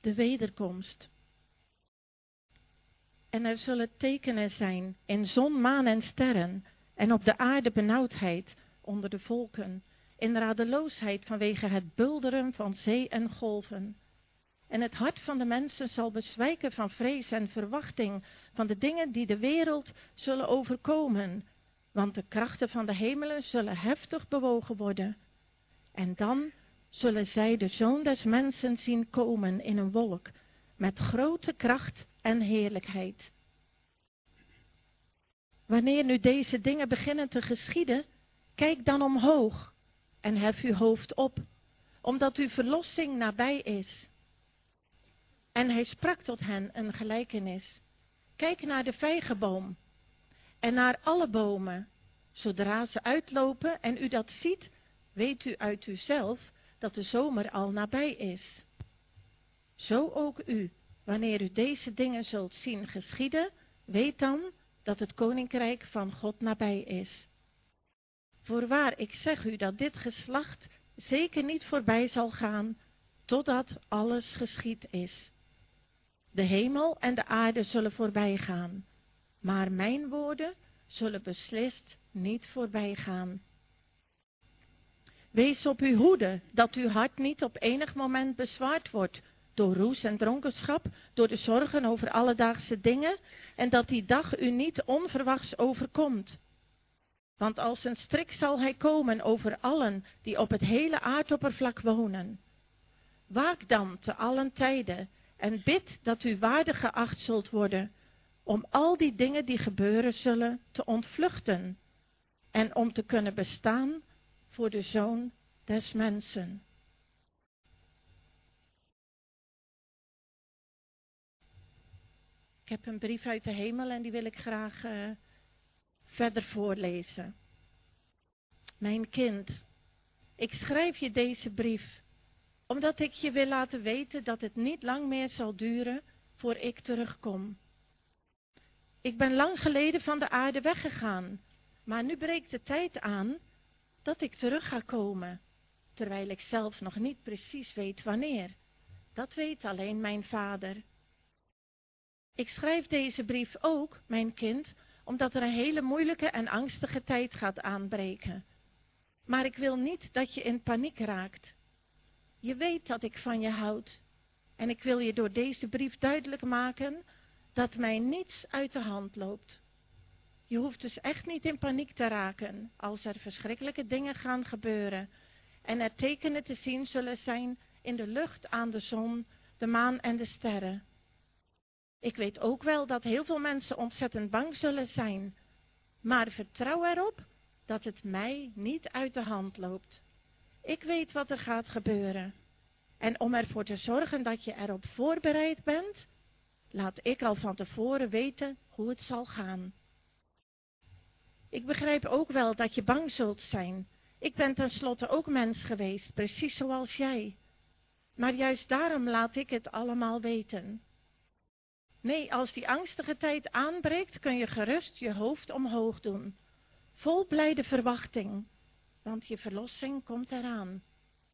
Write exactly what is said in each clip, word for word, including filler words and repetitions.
de wederkomst. En er zullen tekenen zijn in zon, maan en sterren, en op de aarde benauwdheid onder de volken, in radeloosheid vanwege het bulderen van zee en golven. En het hart van de mensen zal bezwijken van vrees en verwachting van de dingen die de wereld zullen overkomen, want de krachten van de hemelen zullen heftig bewogen worden. En dan zullen zij de Zoon des Mensen zien komen in een wolk, met grote kracht en heerlijkheid. Wanneer nu deze dingen beginnen te geschieden, kijk dan omhoog en hef uw hoofd op, omdat uw verlossing nabij is. En hij sprak tot hen een gelijkenis. Kijk naar de vijgenboom en naar alle bomen. Zodra ze uitlopen en u dat ziet, weet u uit uzelf dat de zomer al nabij is. Zo ook u, wanneer u deze dingen zult zien geschieden, weet dan dat het koninkrijk van God nabij is. Voorwaar, ik zeg u dat dit geslacht zeker niet voorbij zal gaan, totdat alles geschied is. De hemel en de aarde zullen voorbij gaan, maar mijn woorden zullen beslist niet voorbij gaan. Wees op uw hoede, dat uw hart niet op enig moment bezwaard wordt door roes en dronkenschap, door de zorgen over alledaagse dingen, en dat die dag u niet onverwachts overkomt. Want als een strik zal hij komen over allen die op het hele aardoppervlak wonen. Waak dan te allen tijden en bid dat u waardig geacht zult worden, om al die dingen die gebeuren zullen te ontvluchten, en om te kunnen bestaan voor de Zoon des Mensen. Ik heb een brief uit de hemel en die wil ik graag uh, verder voorlezen. Mijn kind, ik schrijf je deze brief, omdat ik je wil laten weten dat het niet lang meer zal duren voor ik terugkom. Ik ben lang geleden van de aarde weggegaan, maar nu breekt de tijd aan dat ik terug ga komen, terwijl ik zelf nog niet precies weet wanneer. Dat weet alleen mijn Vader. Ik schrijf deze brief ook, mijn kind, omdat er een hele moeilijke en angstige tijd gaat aanbreken. Maar ik wil niet dat je in paniek raakt. Je weet dat ik van je houd. En ik wil je door deze brief duidelijk maken dat mij niets uit de hand loopt. Je hoeft dus echt niet in paniek te raken als er verschrikkelijke dingen gaan gebeuren en er tekenen te zien zullen zijn in de lucht, aan de zon, de maan en de sterren. Ik weet ook wel dat heel veel mensen ontzettend bang zullen zijn, maar vertrouw erop dat het mij niet uit de hand loopt. Ik weet wat er gaat gebeuren. En om ervoor te zorgen dat je erop voorbereid bent, laat ik al van tevoren weten hoe het zal gaan. Ik begrijp ook wel dat je bang zult zijn. Ik ben tenslotte ook mens geweest, precies zoals jij. Maar juist daarom laat ik het allemaal weten. Nee, als die angstige tijd aanbreekt, kun je gerust je hoofd omhoog doen. Vol blijde verwachting, want je verlossing komt eraan.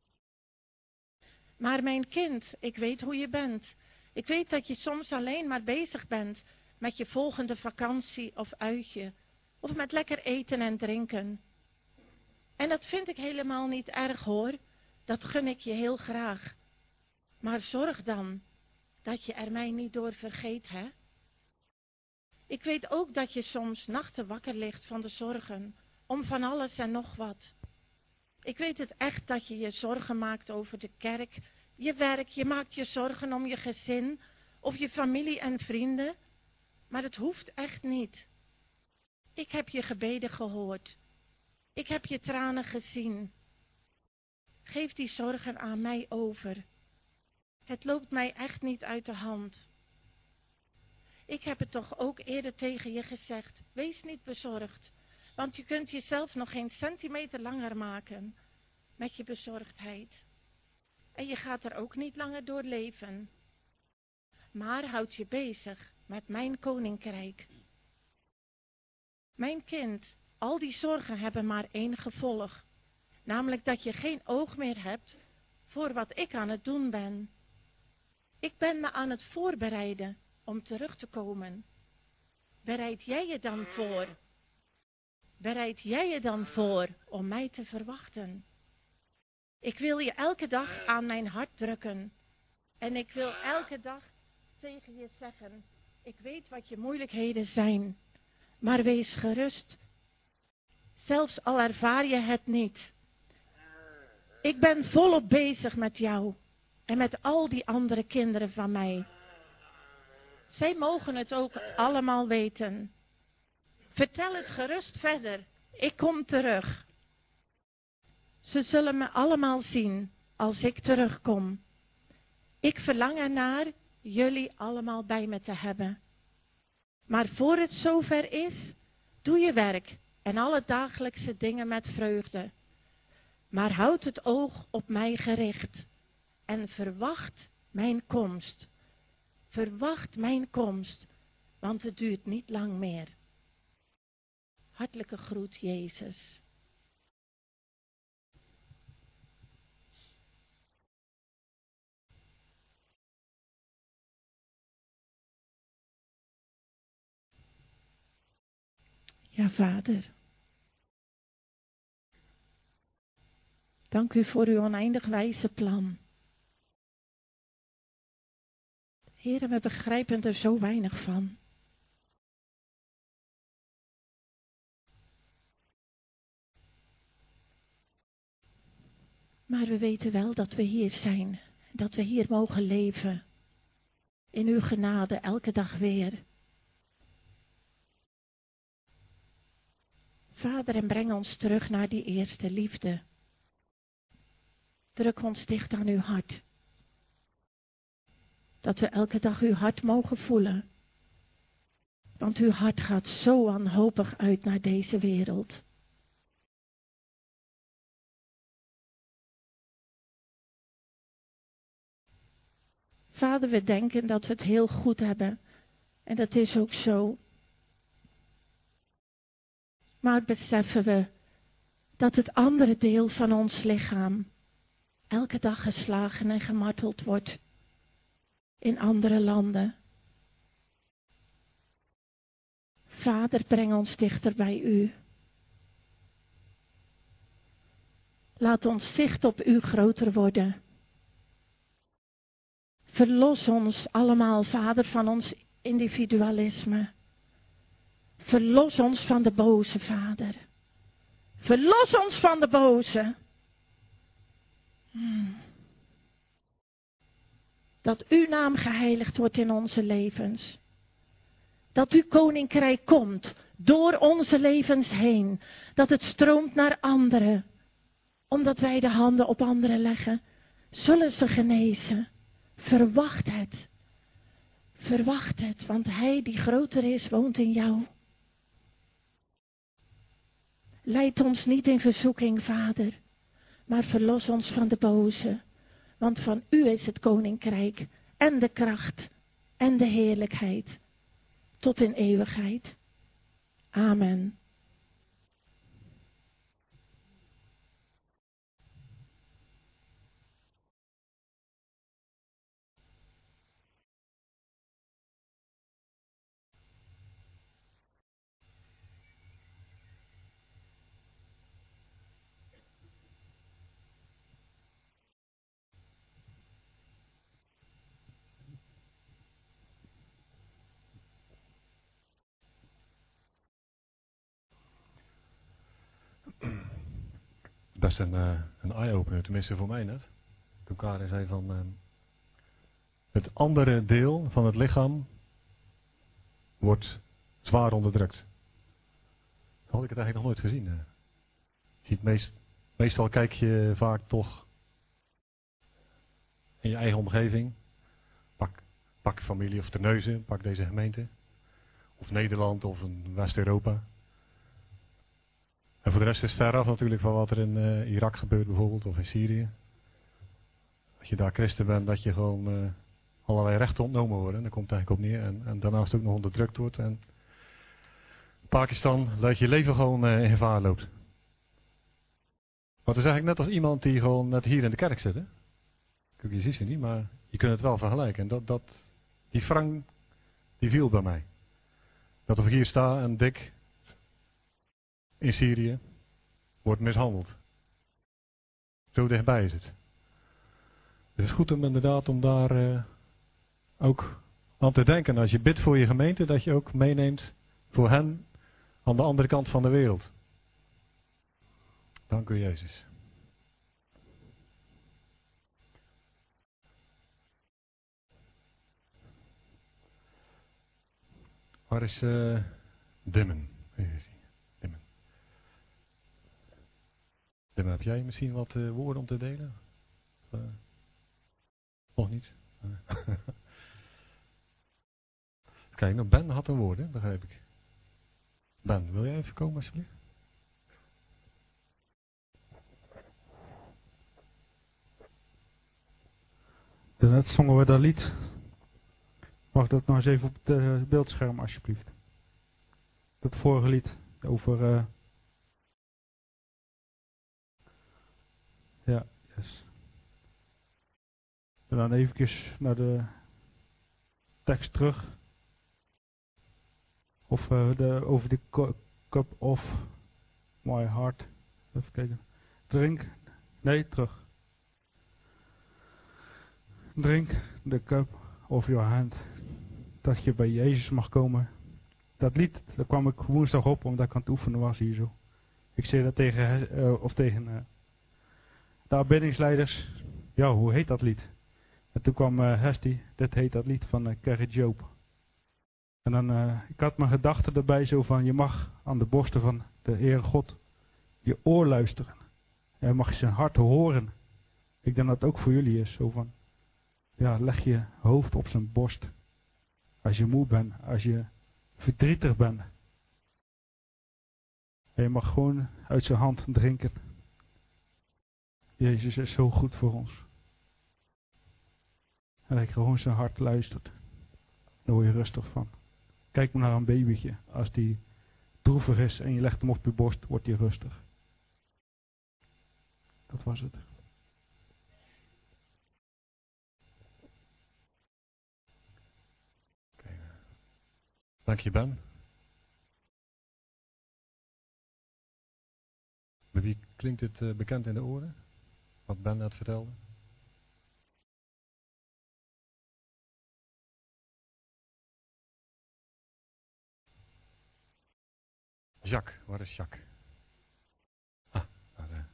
Maar mijn kind, ik weet hoe je bent. Ik weet dat je soms alleen maar bezig bent met je volgende vakantie of uitje, of met lekker eten en drinken. En dat vind ik helemaal niet erg hoor, dat gun ik je heel graag. Maar zorg dan dat je er mij niet door vergeet, hè? Ik weet ook dat je soms nachten wakker ligt van de zorgen, om van alles en nog wat. Ik weet het echt dat je je zorgen maakt over de kerk, je werk, je maakt je zorgen om je gezin, of je familie en vrienden. Maar het hoeft echt niet. Ik heb je gebeden gehoord. Ik heb je tranen gezien. Geef die zorgen aan mij over. Het loopt mij echt niet uit de hand. Ik heb het toch ook eerder tegen je gezegd. Wees niet bezorgd, want je kunt jezelf nog geen centimeter langer maken met je bezorgdheid. En je gaat er ook niet langer door leven. Maar houd je bezig met mijn koninkrijk. Mijn kind, al die zorgen hebben maar één gevolg. Namelijk dat je geen oog meer hebt voor wat ik aan het doen ben. Ik ben me aan het voorbereiden om terug te komen. Bereid jij je dan voor? Bereid jij je dan voor om mij te verwachten? Ik wil je elke dag aan mijn hart drukken. En ik wil elke dag tegen je zeggen, ik weet wat je moeilijkheden zijn, maar wees gerust. Zelfs al ervaar je het niet. Ik ben volop bezig met jou en met al die andere kinderen van mij. Zij mogen het ook allemaal weten. Vertel het gerust verder. Ik kom terug. Ze zullen me allemaal zien als ik terugkom. Ik verlang ernaar jullie allemaal bij me te hebben. Maar voor het zover is, doe je werk en alle dagelijkse dingen met vreugde. Maar houd het oog op mij gericht en verwacht mijn komst. Verwacht mijn komst, want het duurt niet lang meer. Hartelijke groet, Jezus. Ja, Vader. Dank u voor uw oneindig wijze plan. Heere, we begrijpen er zo weinig van. Maar we weten wel dat we hier zijn. Dat we hier mogen leven. In uw genade elke dag weer. Vader, en breng ons terug naar die eerste liefde. Druk ons dicht aan uw hart. Dat we elke dag uw hart mogen voelen. Want uw hart gaat zo wanhopig uit naar deze wereld. Vader, we denken dat we het heel goed hebben. En dat is ook zo. Maar beseffen we dat het andere deel van ons lichaam elke dag geslagen en gemarteld wordt in andere landen. Vader, breng ons dichter bij u. Laat ons zicht op u groter worden. Verlos ons allemaal, Vader, van ons individualisme. Verlos ons van de boze, Vader. Verlos ons van de boze. Hmm. Dat uw naam geheiligd wordt in onze levens. Dat uw koninkrijk komt door onze levens heen. Dat het stroomt naar anderen. Omdat wij de handen op anderen leggen, zullen ze genezen. Verwacht het. Verwacht het, want hij die groter is, woont in jou. Leid ons niet in verzoeking, Vader, maar verlos ons van de boze. Want van u is het koninkrijk en de kracht en de heerlijkheid tot in eeuwigheid. Amen. Best een, uh, een eye-opener, tenminste voor mij net. Toen Karin zei van uh, het andere deel van het lichaam wordt zwaar onderdrukt. Dat had ik het eigenlijk nog nooit gezien. Uh. Je ziet meest, meestal kijk je vaak toch in je eigen omgeving. Pak, pak familie of Terneuzen, pak deze gemeente. Of Nederland of een West-Europa. En voor de rest is het ver af natuurlijk van wat er in uh, Irak gebeurt bijvoorbeeld, of in Syrië. Als je daar christen bent, dat je gewoon uh, allerlei rechten ontnomen worden. Daar komt het eigenlijk op neer. En, en daarnaast ook nog onderdrukt wordt. En Pakistan, dat je leven gewoon uh, in gevaar loopt. Maar het is eigenlijk net als iemand die gewoon net hier in de kerk zit. Hè? Kijk, je ziet ze niet, maar je kunt het wel vergelijken. En dat, dat, die Frank, die viel bij mij. Dat of ik hier sta en Dick in Syrië wordt mishandeld. Zo dichtbij is het. Het is goed om inderdaad om daar uh, ook aan te denken. Als je bidt voor je gemeente, dat je ook meeneemt voor hen aan de andere kant van de wereld. Dank u, Jezus. Waar is uh, Dimmen? Dimmen. Dimmen, heb jij misschien wat uh, woorden om te delen? Uh, nog niet? Uh. Kijk, nou Ben had een woord, hè? Begrijp ik. Ben, wil jij even komen alsjeblieft? Daarnet zongen we dat lied. Mag dat nou eens even op het uh, beeldscherm alsjeblieft? Dat vorige lied over... Uh... Ja, yes. En dan eventjes naar de tekst terug. Of uh, de, over de cup of my heart. Even kijken. Drink. Nee, terug. Drink the cup of your hand. Dat je bij Jezus mag komen. Dat lied, daar kwam ik woensdag op omdat ik aan het oefenen was hier zo. Ik zei dat tegen, uh, of tegen uh, de aanbiddingsleiders. Ja, hoe heet dat lied? En toen kwam uh, Hestie, dit heet dat lied van uh, Gerrit Joop. En dan, uh, ik had mijn gedachten erbij zo van, je mag aan de borsten van de Heere God je oor luisteren. En je mag zijn hart horen. Ik denk dat het ook voor jullie is, zo van, ja, leg je hoofd op zijn borst. Als je moe bent, als je verdrietig bent. En je mag gewoon uit zijn hand drinken. Jezus is zo goed voor ons. En dat je gewoon zijn hart luistert. Daar word je rustig van. Kijk maar naar een babytje. Als die droevig is en je legt hem op je borst, wordt hij rustig. Dat was het. Okay. Dank je, Ben. Bij wie klinkt het uh, bekend in de oren? Wat Ben net vertelde? Jacques, waar is Jacques? Ah, daar. Uh.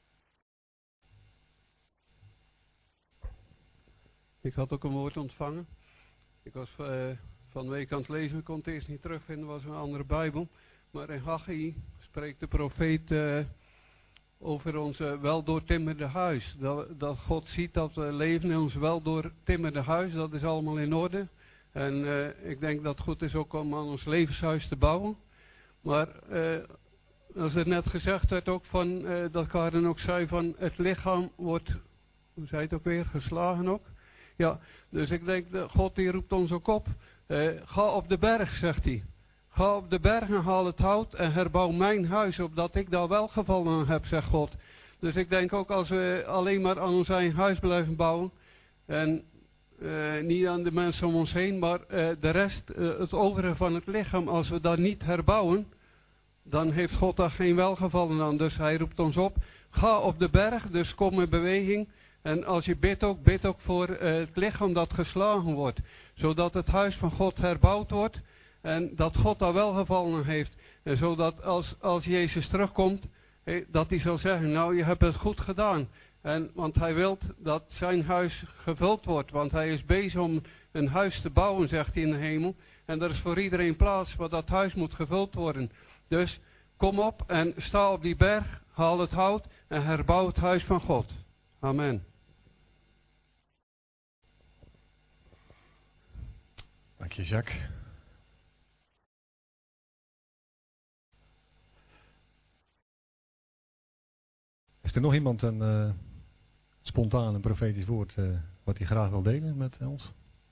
Ik had ook een woord ontvangen. Ik was uh, van de week aan het lezen, ik kon het eerst niet terugvinden, was een andere Bijbel. Maar in Haggai spreekt de profeet uh, over ons uh, weldoortimmerde huis. Dat, dat God ziet dat we leven in ons weldoortimmerde huis, dat is allemaal in orde. En uh, ik denk dat het goed is ook om aan ons levenshuis te bouwen. Maar uh, als er net gezegd werd ook van, uh, dat Karen ook zei van het lichaam wordt, hoe zei het ook weer, geslagen ook. Ja, dus ik denk, de God die roept ons ook op. Uh, ga op de berg, zegt hij. Ga op de berg en haal het hout en herbouw mijn huis, opdat ik daar welgevallen aan heb, zegt God. Dus ik denk ook als we alleen maar aan ons eigen huis blijven bouwen. En uh, niet aan de mensen om ons heen, maar uh, de rest, uh, het overige van het lichaam, als we dat niet herbouwen, dan heeft God daar geen welgevallen aan. Dus hij roept ons op, ga op de berg, dus kom in beweging. En als je bidt ook, bid ook voor uh, het lichaam dat geslagen wordt. Zodat het huis van God herbouwd wordt. En dat God daar welgevallen aan heeft. En zodat als, als Jezus terugkomt, hey, dat hij zal zeggen, nou je hebt het goed gedaan. En, want hij wil dat zijn huis gevuld wordt. Want hij is bezig om een huis te bouwen, zegt hij in de hemel. En er is voor iedereen plaats, waar dat huis moet gevuld worden. Dus kom op en sta op die berg, haal het hout en herbouw het huis van God. Amen. Dank je, Jacques. Is er nog iemand een uh, spontaan een profetisch woord uh, wat hij graag wil delen met ons?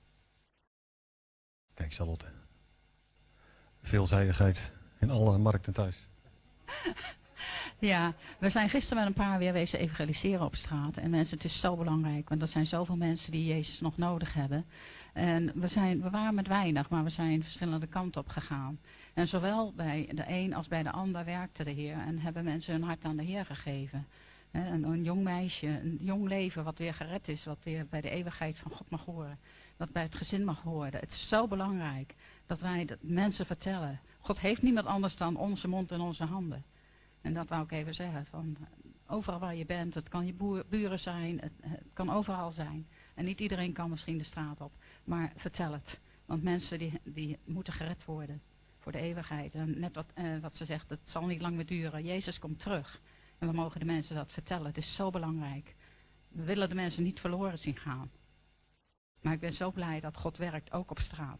Kijk, Charlotte. Veelzijdigheid in alle markten thuis. Ja, we zijn gisteren met een paar weer wezen evangeliseren op straat. En mensen, het is zo belangrijk, want er zijn zoveel mensen die Jezus nog nodig hebben. En we, zijn, we waren met weinig, maar we zijn verschillende kanten op gegaan. En zowel bij de een als bij de ander werkte de Heer en hebben mensen hun hart aan de Heer gegeven. Een, een jong meisje, een jong leven wat weer gered is, wat weer bij de eeuwigheid van God mag horen. Wat bij het gezin mag horen. Het is zo belangrijk dat wij dat mensen vertellen. God heeft niemand anders dan onze mond en onze handen. En dat wou ik even zeggen. Van, overal waar je bent, het kan je boer, buren zijn, het, het kan overal zijn. En niet iedereen kan misschien de straat op. Maar vertel het. Want mensen die, die moeten gered worden voor de eeuwigheid. En net wat, uh, wat ze zegt, het zal niet lang meer duren. Jezus komt terug. En we mogen de mensen dat vertellen. Het is zo belangrijk. We willen de mensen niet verloren zien gaan. Maar ik ben zo blij dat God werkt, ook op straat.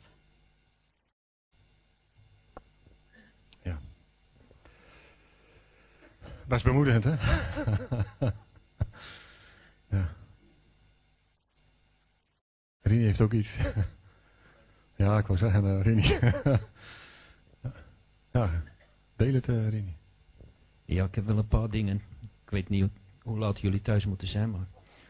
Ja. Dat is bemoedigend, hè? Ja. Rini heeft ook iets. Ja, ik wou zeggen, uh, Rini. Ja, deel het, uh, Rini. Ja, ik heb wel een paar dingen. Ik weet niet hoe laat jullie thuis moeten zijn, maar...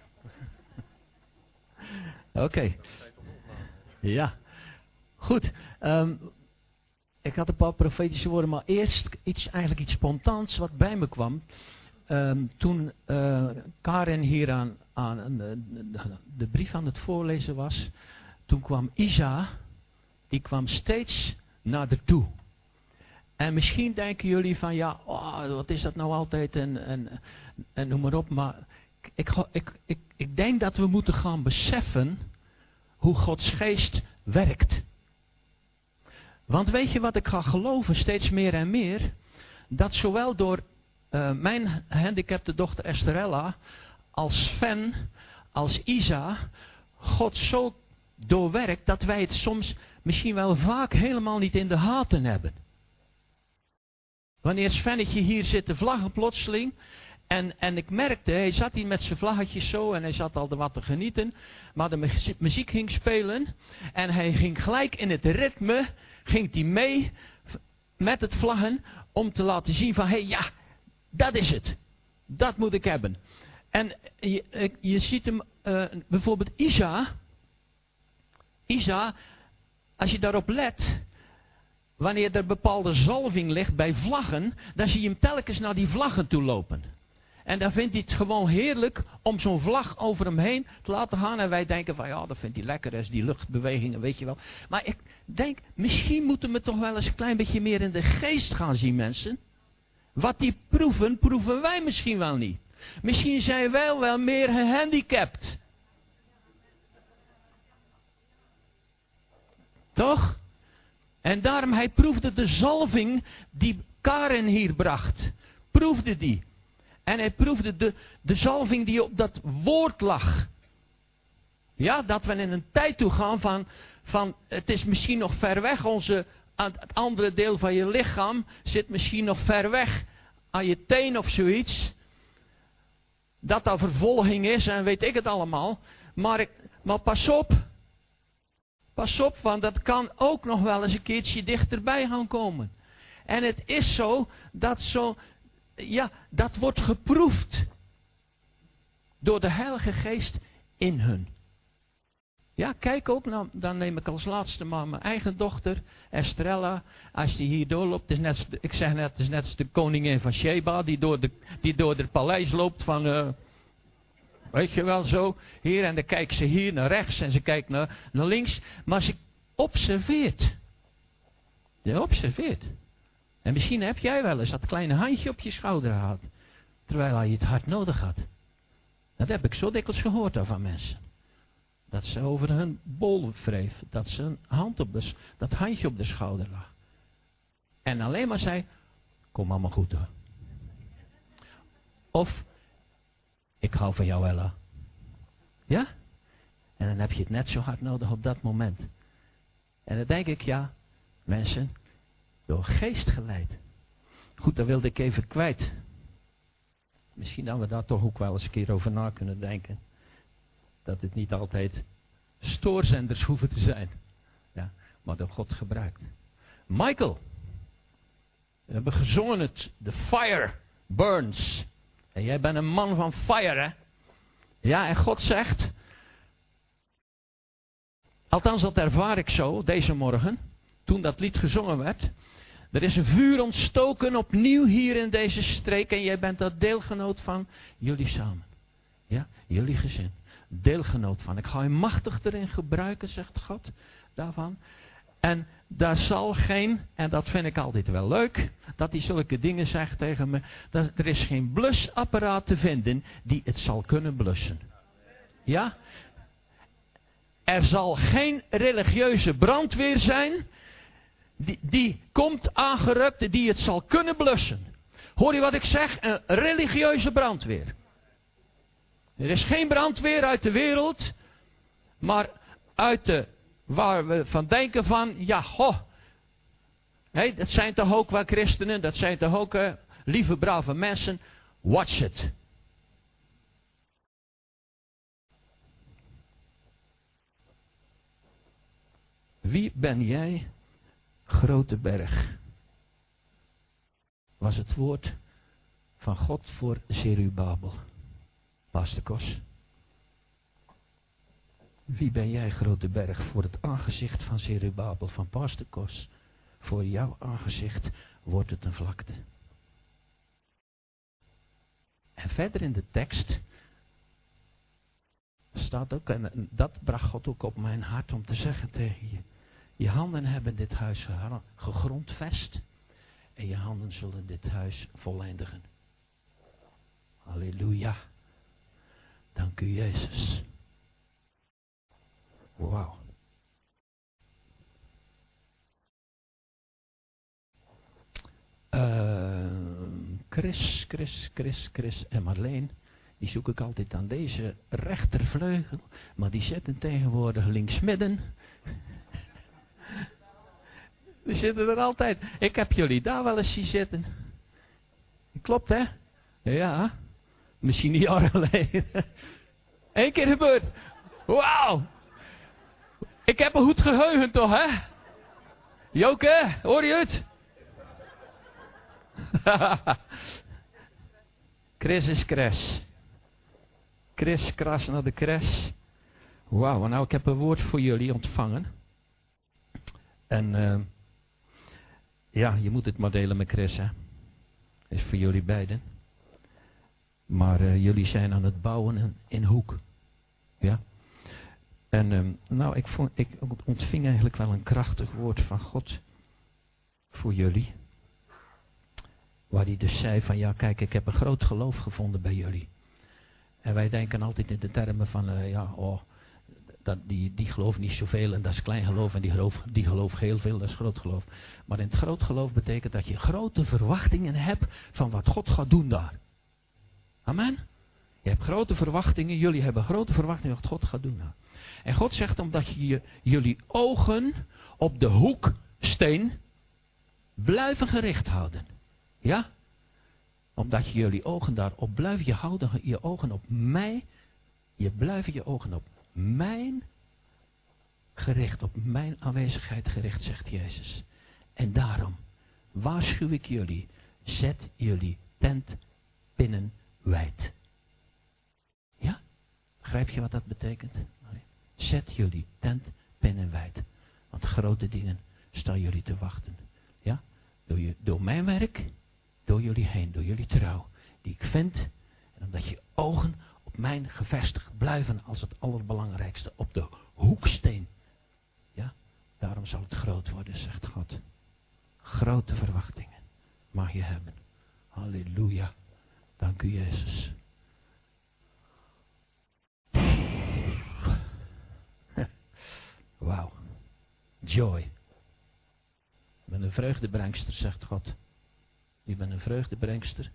Oké. Okay. Ja. Goed. Um, ik had een paar profetische woorden, maar eerst iets, eigenlijk iets spontaans wat bij me kwam. Um, toen uh, Karen hier aan, aan de, de, de brief aan het voorlezen was, toen kwam Isa, die kwam steeds nader toe. En misschien denken jullie van, ja, oh, wat is dat nou altijd en, en, en noem maar op. Maar ik, ik, ik, ik denk dat we moeten gaan beseffen hoe Gods geest werkt. Want weet je wat ik ga geloven steeds meer en meer? Dat zowel door uh, mijn gehandicapte dochter Esterella als Sven, als Isa, God zo doorwerkt dat wij het soms misschien wel vaak helemaal niet in de gaten hebben. Wanneer Svennetje hier zit te vlaggen plotseling. En, en ik merkte, hij zat hier met zijn vlaggetjes zo en hij zat al de wat te genieten. Maar de muziek ging spelen. En hij ging gelijk in het ritme, ging hij mee met het vlaggen. Om te laten zien van, hé hey, ja, dat is het. Dat moet ik hebben. En je, je ziet hem, uh, bijvoorbeeld Isa. Isa, als je daarop let... Wanneer er bepaalde zalving ligt bij vlaggen, dan zie je hem telkens naar die vlaggen toe lopen. En dan vindt hij het gewoon heerlijk om zo'n vlag over hem heen te laten gaan. En wij denken van ja, dat vindt hij lekker, is die luchtbewegingen, weet je wel. Maar ik denk, misschien moeten we toch wel eens een klein beetje meer in de geest gaan zien, mensen. Wat die proeven, proeven wij misschien wel niet. Misschien zijn wij wel meer gehandicapt. Toch? En daarom, hij proefde de zalving die Karen hier bracht. Proefde die. En hij proefde de, de zalving die op dat woord lag. Ja, dat we in een tijd toe gaan van, van het is misschien nog ver weg. Onze, het andere deel van je lichaam zit misschien nog ver weg. Aan je teen of zoiets. Dat dat vervolging is en weet ik het allemaal. Maar, ik, maar pas op. Pas op, want dat kan ook nog wel eens een keertje dichterbij gaan komen. En het is zo, dat zo, ja, dat wordt geproefd. Door de Heilige Geest in hun. Ja, kijk ook, nou, dan neem ik als laatste maar mijn eigen dochter, Estrella. Als die hier doorloopt, is net, ik zeg net, het is net als de koningin van Sheba, die door, de, die door het paleis loopt van... Uh, Weet je wel zo, hier en dan kijkt ze hier naar rechts en ze kijkt naar, naar links. Maar ze observeert. Je observeert. En misschien heb jij wel eens dat kleine handje op je schouder gehad. Terwijl hij het hard nodig had. Dat heb ik zo dikwijls gehoord van mensen. Dat ze over hun bol wreef. Dat ze een hand op de, dat handje op de schouder lag. En alleen maar zei, kom allemaal goed hoor. Of... Ik hou van jou, Ella. Ja? En dan heb je het net zo hard nodig op dat moment. En dan denk ik, ja, mensen, door geest geleid. Goed, daar wilde ik even kwijt. Misschien dat we daar toch ook wel eens een keer over na kunnen denken. Dat het niet altijd stoorzenders hoeven te zijn. Ja, maar door God gebruikt. Michael. We hebben gezongen het, the fire burns. En jij bent een man van fire, hè? Ja, en God zegt, althans dat ervaar ik zo, deze morgen, toen dat lied gezongen werd. Er is een vuur ontstoken opnieuw hier in deze streek en jij bent dat deelgenoot van jullie samen. Ja, jullie gezin. Deelgenoot van. Ik ga je machtig erin gebruiken, zegt God, daarvan. En daar zal geen, en dat vind ik altijd wel leuk, dat hij zulke dingen zegt tegen me, dat er is geen blusapparaat te vinden die het zal kunnen blussen. Ja? Er zal geen religieuze brandweer zijn, die, die komt aangerukt, die het zal kunnen blussen. Hoor je wat ik zeg? Een religieuze brandweer. Er is geen brandweer uit de wereld, maar uit de, waar we van denken van, ja, goh, hey, dat zijn toch ook wel christenen, dat zijn toch ook uh, lieve, brave mensen. Watch it. Wie ben jij, grote berg? Was het woord van God voor Zerubabel. Pastor Kos. Wie ben jij, grote berg, voor het aangezicht van Zerubabel, van Pastor Kos? Voor jouw aangezicht wordt het een vlakte. En verder in de tekst staat ook, en dat bracht God ook op mijn hart om te zeggen tegen je. Je handen hebben dit huis gegrondvest en je handen zullen dit huis voleindigen. Halleluja. Dank u, Jezus. Wauw. Uh, Chris, Chris, Chris, Chris en Marleen, die zoek ik altijd aan deze rechtervleugel, maar die zitten tegenwoordig linksmidden. Die zitten er altijd. Ik heb jullie daar wel eens zien zitten. Klopt, hè? Ja. Misschien niet jaren geleden. Eén keer gebeurd. Wauw. Ik heb een goed geheugen toch, hè? Joke, hoor je het? Chris is crash. Chris kras naar de crash. Wauw, nou ik heb een woord voor jullie ontvangen. En uh, ja, je moet het maar delen met Chris, hè. Is voor jullie beiden. Maar uh, jullie zijn aan het bouwen in, in Hoek. Ja. En um, nou, ik, vond, ik ontving eigenlijk wel een krachtig woord van God voor jullie. Waar hij dus zei van, ja kijk, ik heb een groot geloof gevonden bij jullie. En wij denken altijd in de termen van, uh, ja, oh, dat, die, die gelooft niet zoveel en dat is klein geloof en die geloof, die gelooft heel veel, dat is groot geloof. Maar in het groot geloof betekent dat je grote verwachtingen hebt van wat God gaat doen daar. Amen. Je hebt grote verwachtingen, jullie hebben grote verwachtingen wat God gaat doen daar. En God zegt omdat je, je jullie ogen op de hoeksteen blijven gericht houden. Ja? Omdat je jullie ogen daarop blijft, je houden je ogen op mij, je blijven je ogen op mijn gericht, op mijn aanwezigheid gericht, zegt Jezus. En daarom waarschuw ik jullie, zet jullie tentpinnen wijd. Ja? Begrijp je wat dat betekent? Zet jullie tentpinnen wijd. Want grote dingen staan jullie te wachten. Ja? Door, je, door mijn werk, door jullie heen, door jullie trouw, die ik vind. En omdat je ogen op mijn gevestigd blijven als het allerbelangrijkste, op de hoeksteen. Ja? Daarom zal het groot worden, zegt God. Grote verwachtingen mag je hebben. Halleluja. Dank u, Jezus. Wauw. Joy. Ik ben een vreugdebrengster, zegt God. Je bent een vreugdebrengster.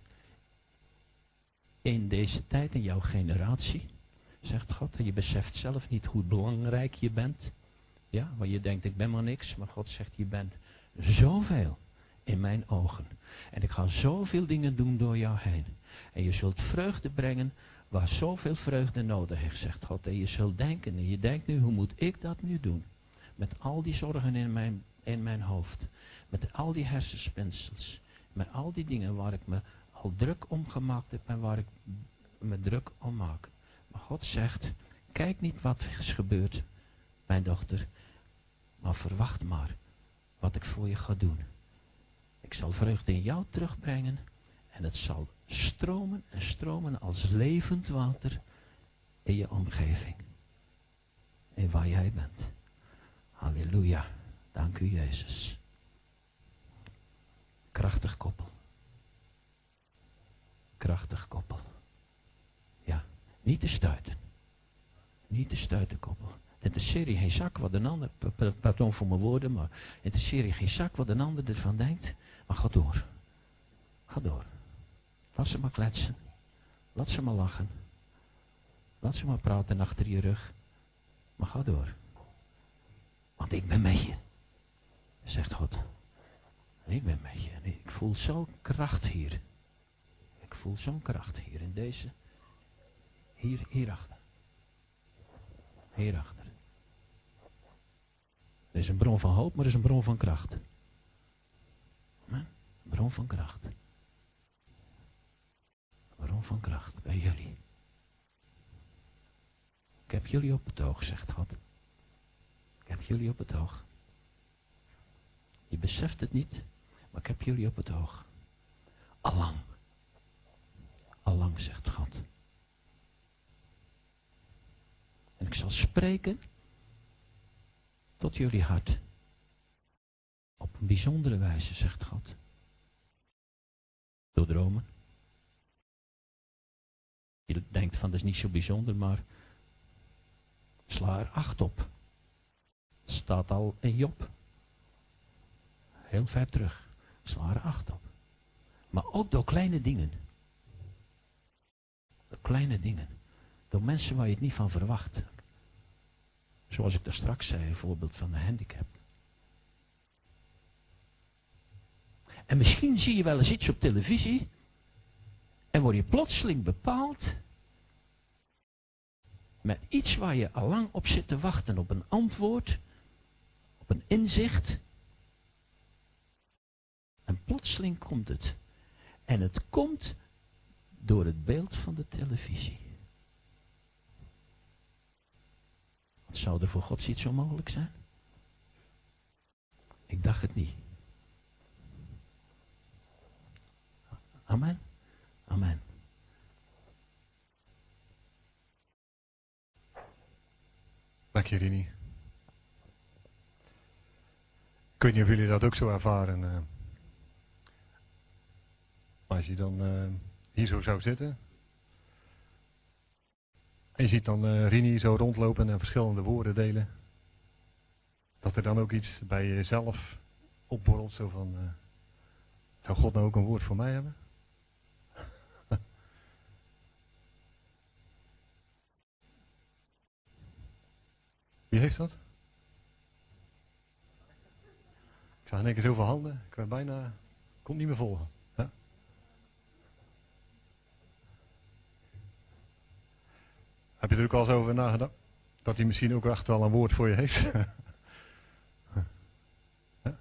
In deze tijd, in jouw generatie, zegt God. En je beseft zelf niet hoe belangrijk je bent. Ja, want je denkt, ik ben maar niks. Maar God zegt, je bent zoveel in mijn ogen. En ik ga zoveel dingen doen door jou heen. En je zult vreugde brengen waar zoveel vreugde nodig is, zegt God. En je zult denken, en je denkt nu, hoe moet ik dat nu doen? Met al die zorgen in mijn, in mijn hoofd. Met al die hersenspinsels. Met al die dingen waar ik me al druk omgemaakt heb en waar ik me druk om maak. Maar God zegt, kijk niet wat is gebeurd, mijn dochter, maar verwacht maar wat ik voor je ga doen. Ik zal vreugde in jou terugbrengen en het zal stromen en stromen als levend water in je omgeving. En waar jij bent. Halleluja. Dank u Jezus. Krachtig koppel. Krachtig koppel. Ja, niet te stuiten. Niet te stuiten koppel. Het is serie geen zak wat een ander, pardon voor mijn woorden, maar het is serie geen zak wat een ander ervan denkt. Maar ga door. Ga door. Laat ze maar kletsen. Laat ze maar lachen. Laat ze maar praten achter je rug. Maar ga door. Want ik ben met je. Zegt God. En ik ben met je. En ik voel zo'n kracht hier. Ik voel zo'n kracht hier in deze. Hier, hierachter. Hierachter. Er is een bron van hoop, maar er is een bron van kracht. Een bron van kracht. Een bron van kracht bij jullie. Ik heb jullie op het oog, zegt God. Ik heb jullie op het oog. Je beseft het niet, maar ik heb jullie op het oog. Allang. Allang, zegt God. En ik zal spreken tot jullie hart. Op een bijzondere wijze, zegt God. Door dromen. Je denkt van, dat is niet zo bijzonder, maar sla er acht op. Het staat al in Job. Heel ver terug. Sla er acht op. Maar ook door kleine dingen. Door kleine dingen. Door mensen waar je het niet van verwacht. Zoals ik daar straks zei, een voorbeeld van een handicap. En misschien zie je wel eens iets op televisie. En word je plotseling bepaald. Met iets waar je al lang op zit te wachten. Op een antwoord. Op een inzicht. En plotseling komt het. En het komt door het beeld van de televisie. Zou er voor God iets onmogelijk zijn? Ik dacht het niet. Amen. Amen. Dank je, Rini. Ik weet niet of jullie dat ook zo ervaren. Uh, maar als je dan uh, hier zo zou zitten. En je ziet dan uh, Rini zo rondlopen en verschillende woorden delen. Dat er dan ook iets bij jezelf opborrelt. Zo van, uh, zou God nou ook een woord voor mij hebben? Wie heeft dat? Ik zag in één keer zoveel handen. Ik werd bijna... kon niet meer volgen. Ja? Heb je er ook al eens over nagedacht? Dat hij misschien ook echt wel een woord voor je heeft? Ja?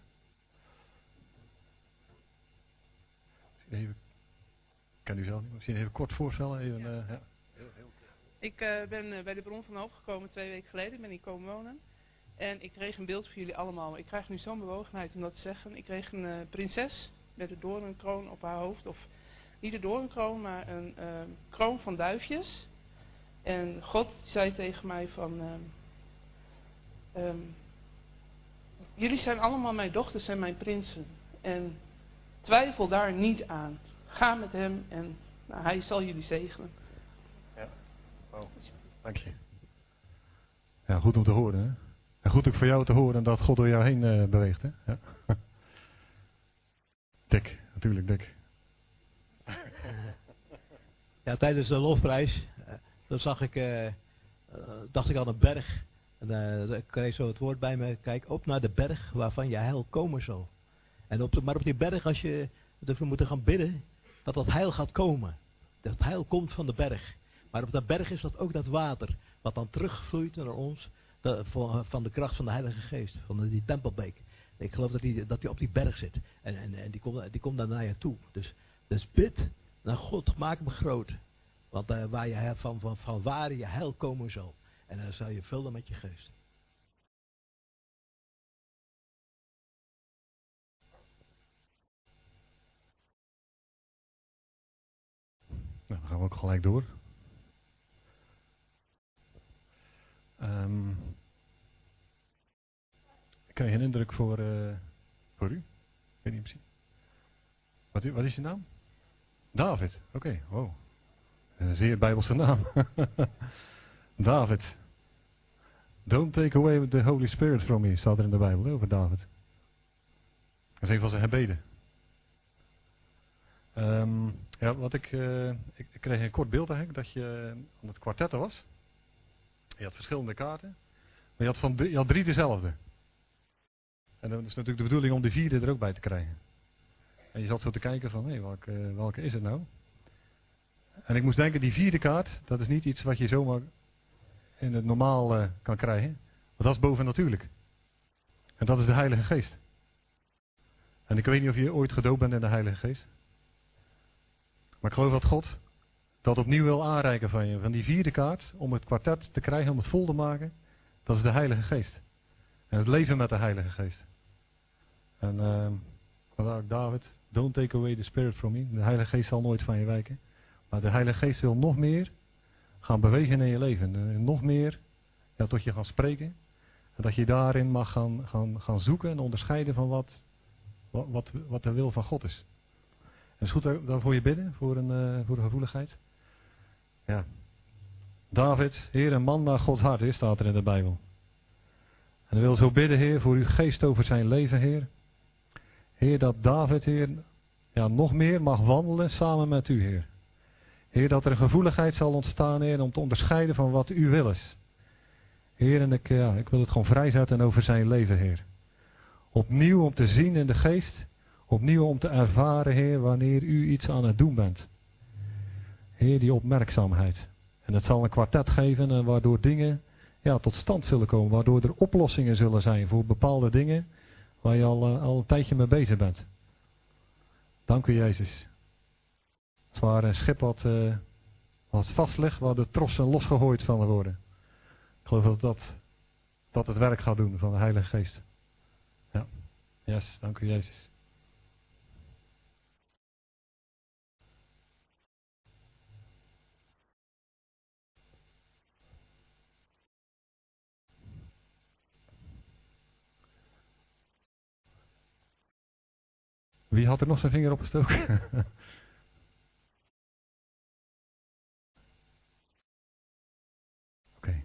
Even, ik kan u zelf niet, misschien even kort voorstellen. Even, ja. Uh, ja. Ik uh, ben uh, bij de Bron van Hoop gekomen twee weken geleden. Ik ben hier komen wonen. En ik kreeg een beeld voor jullie allemaal. Ik krijg nu zo'n bewogenheid om dat te zeggen. Ik kreeg een uh, prinses met een doornkroon op haar hoofd. Of niet een doornkroon, maar een uh, kroon van duifjes. En God zei tegen mij van... Uh, um, jullie zijn allemaal mijn dochters en mijn prinsen. En twijfel daar niet aan. Ga met hem en nou, hij zal jullie zegenen. Ja. Oh, dank je. Ja, goed om te horen, hè? En goed ook voor jou te horen dat God door jou heen uh, beweegt, hè? Ja. Dik, natuurlijk dik. Ja, tijdens de lofprijs, uh, dan zag ik, uh, uh, dacht ik aan een berg. En uh, ik kreeg zo het woord bij me, kijk op naar de berg waarvan je heil komen zal. En op de, maar op die berg, als je, dat we moeten gaan bidden, dat dat heil gaat komen. Dat heil komt van de berg. Maar op dat berg is dat ook dat water, wat dan terugvloeit naar ons, de, van, van de kracht van de Heilige Geest, van de, die tempelbeek. Ik geloof dat die, dat die op die berg zit. En, en, en die komt die komt dan naar je toe. Dus, dus bid Nou, God, maak me groot. Want uh, waar je van, van, van waar je heil komen zal. En dan zal je vullen met je geest. Nou, dan gaan we ook gelijk door. Um, ik krijg een indruk voor, uh, voor u. Ik weet niet precies. Wat, wat is je naam? David. Oké, okay, wow. Een zeer bijbelse naam. David. Don't take away the Holy Spirit from me, staat er in de Bijbel hè, over David. Dat is een van zijn gebeden. Um, ja, wat ik, uh, ik, ik kreeg een kort beeld eigenlijk dat je aan het kwartetten was. Je had verschillende kaarten, maar je had, van drie, je had drie dezelfde. En dan is natuurlijk de bedoeling om die vierde er ook bij te krijgen. En je zat zo te kijken van, hé, hey, welke, welke is het nou? En ik moest denken, die vierde kaart, dat is niet iets wat je zomaar in het normaal uh, kan krijgen. Want dat is bovennatuurlijk. En dat is de Heilige Geest. En ik weet niet of je ooit gedoopt bent in de Heilige Geest. Maar ik geloof dat God dat opnieuw wil aanreiken van je. Van die vierde kaart, om het kwartet te krijgen, om het vol te maken, dat is de Heilige Geest. En het leven met de Heilige Geest. En uh, vandaar ook David, don't take away the spirit from me. De Heilige Geest zal nooit van je wijken. Maar de Heilige Geest wil nog meer gaan bewegen in je leven. En nog meer ja, tot je gaan spreken. En dat je daarin mag gaan, gaan, gaan zoeken en onderscheiden van wat, wat, wat, wat de wil van God is. En is goed daarvoor je bidden, voor een, uh, voor een gevoeligheid. Ja. David, Heer, een man naar Gods hart is, staat er in de Bijbel. En hij wil zo bidden, Heer, voor uw geest over zijn leven, Heer. Heer, dat David, Heer, ja, nog meer mag wandelen samen met u, Heer. Heer, dat er een gevoeligheid zal ontstaan, Heer, om te onderscheiden van wat u wil is. Heer, en ik, ja, ik wil het gewoon vrijzetten over zijn leven, Heer. Opnieuw om te zien in de geest. Opnieuw om te ervaren, Heer, wanneer u iets aan het doen bent. Heer, die opmerkzaamheid. En het zal een kwartet geven, en waardoor dingen ja, tot stand zullen komen. Waardoor er oplossingen zullen zijn voor bepaalde dingen waar je al, uh, al een tijdje mee bezig bent. Dank u, Jezus. Het was een schip wat, uh, wat vast ligt, waar de trossen losgegooid van worden. Ik geloof dat dat, dat het werk gaat doen van de Heilige Geest. Ja, yes, dank u, Jezus. Wie had er nog zijn vinger opgestoken? Oké. Okay.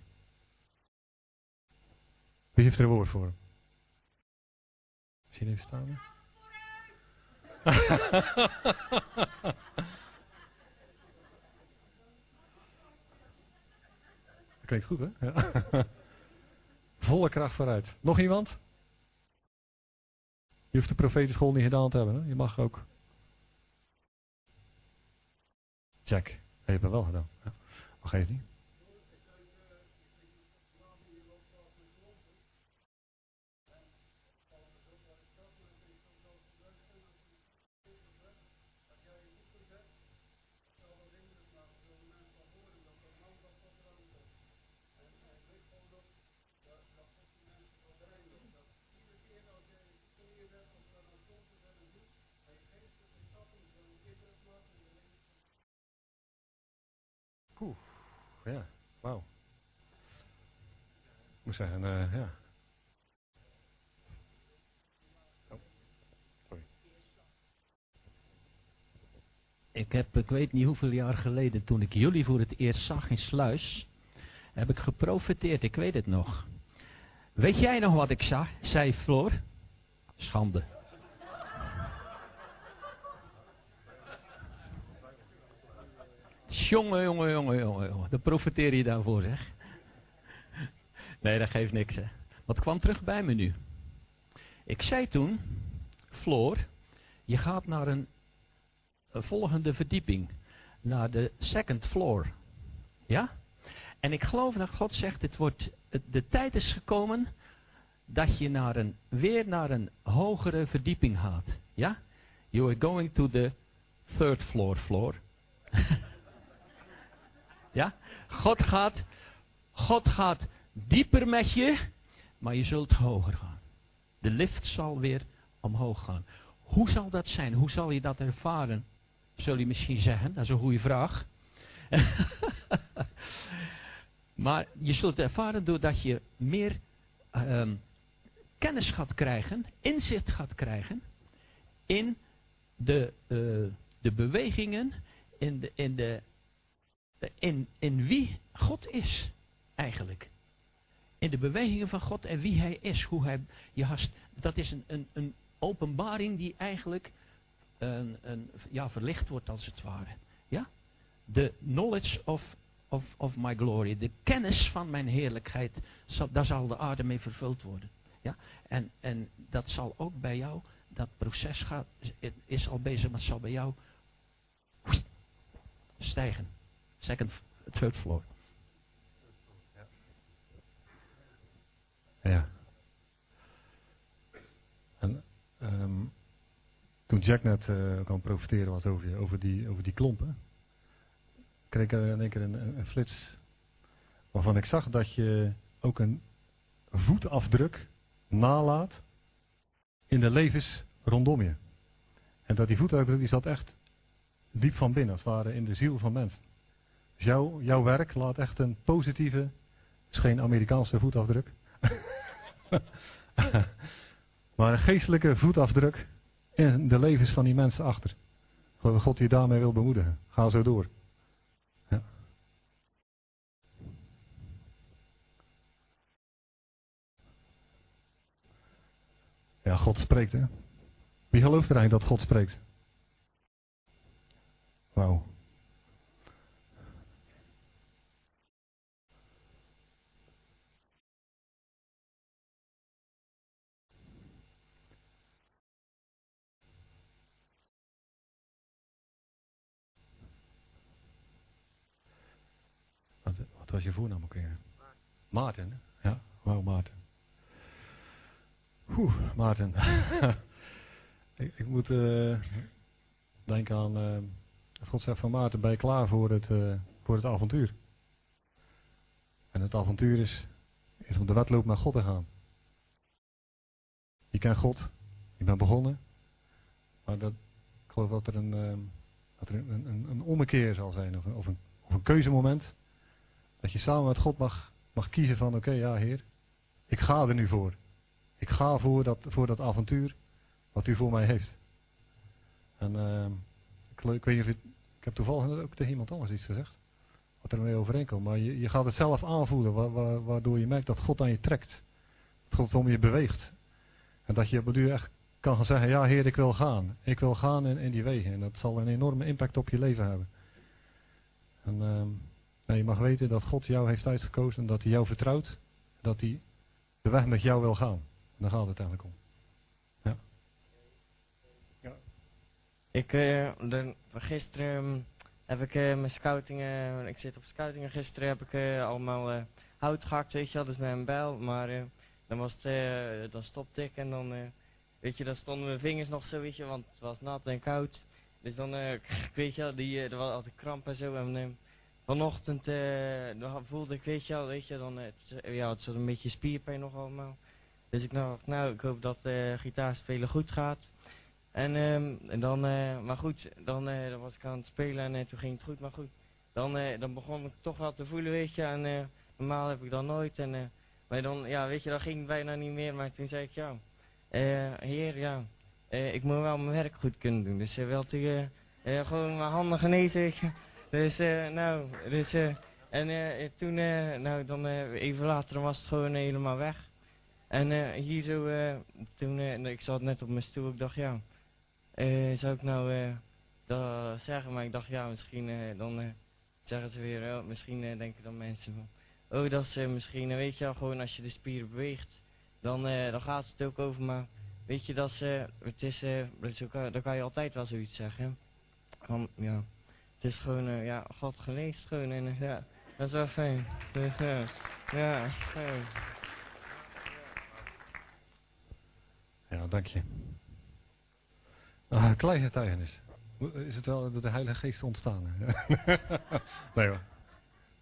Wie heeft er een woord voor hem? Misschien even staan. Dat klinkt goed, hè? Ja. Volle kracht vooruit. Nog iemand? Je hoeft de profetenschool niet gedaan te hebben, hè? Je mag ook. Jack, je hebt het wel gedaan. Ja. Maar geeft niet. Oeh, ja, wauw. Ik moet zeggen, uh, ja. Oh, sorry. Ik heb, ik weet niet hoeveel jaar geleden, toen ik jullie voor het eerst zag in Sluis, heb ik geprofeteerd, ik weet het nog. Weet jij nog wat ik zag? Zei Floor. Schande. Jongen, jongen, jongen, jongen, jongen. Dan profiteer je daarvoor, zeg. Nee, dat geeft niks, hè. Wat kwam terug bij me nu? Ik zei toen, Floor, je gaat naar een, een volgende verdieping. Naar de second floor. Ja? En ik geloof dat God zegt, het wordt, de tijd is gekomen dat je naar een, weer naar een hogere verdieping gaat. Ja? You are going to the third floor, floor. Ja? God gaat, God gaat dieper met je, maar je zult hoger gaan. De lift zal weer omhoog gaan. Hoe zal dat zijn? Hoe zal je dat ervaren? Zul je misschien zeggen, dat is een goede vraag. Maar je zult ervaren doordat je meer um, kennis gaat krijgen, inzicht gaat krijgen in de, uh, de bewegingen, in, de, in, de, in, in wie God is eigenlijk. In de bewegingen van God en wie Hij is. Hoe hij, je hast, dat is een, een, een openbaring die eigenlijk een, een, ja, verlicht wordt als het ware. Ja? The knowledge of, of, of my glory. De kennis van mijn heerlijkheid. Zal, daar zal de aarde mee vervuld worden. Ja? En, en dat zal ook bij jou, dat proces gaat, is al bezig, maar het zal bij jou stijgen. Second, third floor. Ja. En um, toen Jack net uh, ook aan het profiteren was over, over, die, over die klompen, kreeg ik in één keer een, een, een flits waarvan ik zag dat je ook een voetafdruk nalaat in de levens rondom je. En dat die voetafdruk die zat echt diep van binnen, als het ware in de ziel van mensen. Dus jouw, jouw werk laat echt een positieve, het is geen Amerikaanse voetafdruk, maar een geestelijke voetafdruk in de levens van die mensen achter. Wat God je daarmee wil bemoedigen. Ga zo door. Ja. Ja, God spreekt, hè. Wie gelooft er eigenlijk dat God spreekt? Wauw. Wat, wat was je voornaam ook weer? Maarten, hè? Ja, wauw, Maarten. Oeh, Maarten. ik, ik moet uh, denken aan, uh, dat God zegt van Maarten, ben je klaar voor het, uh, voor het avontuur? En het avontuur is, is om de wedloop naar God te gaan. Je kent God, je bent begonnen, maar dat, ik geloof dat er een, uh, dat er een, een, een ommekeer zal zijn, of een, of, een, of een keuzemoment, dat je samen met God mag, mag kiezen van, oké, okay, ja Heer, ik ga er nu voor. Ik ga voor dat, voor dat avontuur wat u voor mij heeft. En uh, ik, ik weet niet of het, ik heb toevallig ook tegen iemand anders iets gezegd, wat er mee overeenkomt, maar je, je gaat het zelf aanvoelen, wa, wa, waardoor je merkt dat God aan je trekt. Dat God om je beweegt. En dat je op een duur echt kan gaan zeggen, ja Heer, ik wil gaan. Ik wil gaan in, in die wegen. En dat zal een enorme impact op je leven hebben. En uh, nou, je mag weten dat God jou heeft uitgekozen en dat hij jou vertrouwt. Dat hij de weg met jou wil gaan. En daar gaat het eigenlijk om. Ja. Ja. Ik, uh, de, gisteren um, heb ik uh, mijn scoutingen, uh, ik zit op scoutingen, gisteren heb ik uh, allemaal uh, hout gehakt, weet je wel, dus met een bijl, maar uh, dan was het, uh, dan stopte ik en dan, uh, weet je, dan stonden mijn vingers nog zo, weet je, want het was nat en koud. Dus dan, uh, weet je wel, die, uh, er was altijd kramp en zo en uh, vanochtend uh, dan voelde ik, weet je wel, weet je, dan, uh, ja, het was een beetje spierpijn nog allemaal. Dus ik dacht, nou, ik hoop dat uh, gitaarspelen goed gaat. En, um, en dan, uh, maar goed, dan, uh, dan was ik aan het spelen en uh, toen ging het goed, maar goed. Dan, uh, dan begon ik toch wel te voelen, weet je, en uh, normaal heb ik dat nooit. En, uh, maar dan, ja, weet je, dat ging bijna niet meer, maar toen zei ik, ja, uh, heer, ja, uh, ik moet wel mijn werk goed kunnen doen. Dus uh, wilt u uh, uh, gewoon mijn handen genezen, weet je. Dus, uh, nou, dus, uh, en uh, toen, uh, nou, dan uh, even later was het gewoon helemaal weg. En uh, hier zo, uh, toen, uh, ik zat net op mijn stoel, ik dacht, ja, uh, zou ik nou uh, dat zeggen, maar ik dacht, ja, misschien uh, dan uh, zeggen ze weer, oh, misschien uh, denken dan mensen van, oh, dat is uh, misschien, uh, weet je wel, gewoon als je de spieren beweegt, dan, uh, dan gaat het ook over, maar weet je, dat is, uh, het is, uh, is ook, uh, dan kan je altijd wel zoiets zeggen, van, ja, het is gewoon, uh, ja, God geneest gewoon, en uh, ja, dat is wel fijn, dus, uh, ja, fijn. Ja, dank je. Ah, een klein getuigenis. Is het wel door de Heilige Geest ontstaan? Nee hoor.